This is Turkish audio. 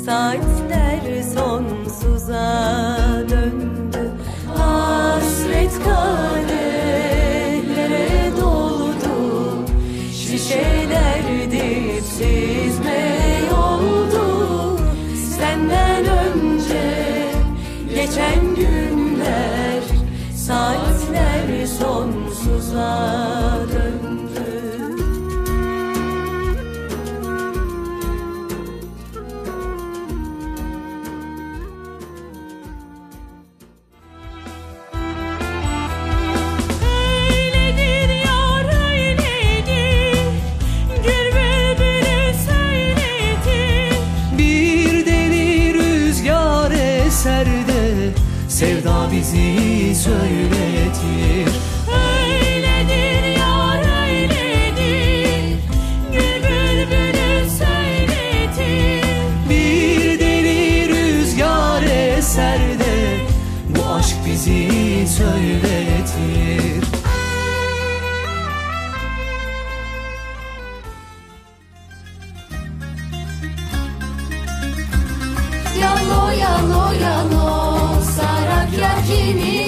Saatler sonsuza döndü. Hasret kadehlere doldu. Şişeler dipsiz mey oldu. Senden önce geçen günler, saatler sonsuza döndü. Sevda bizi söyletir. Öyledir yar öyledir, gül bülbülü söyletir. Bir deli rüzgar eser de bu aşk bizi söyletir. Yalo yalo yalo, sarak yakini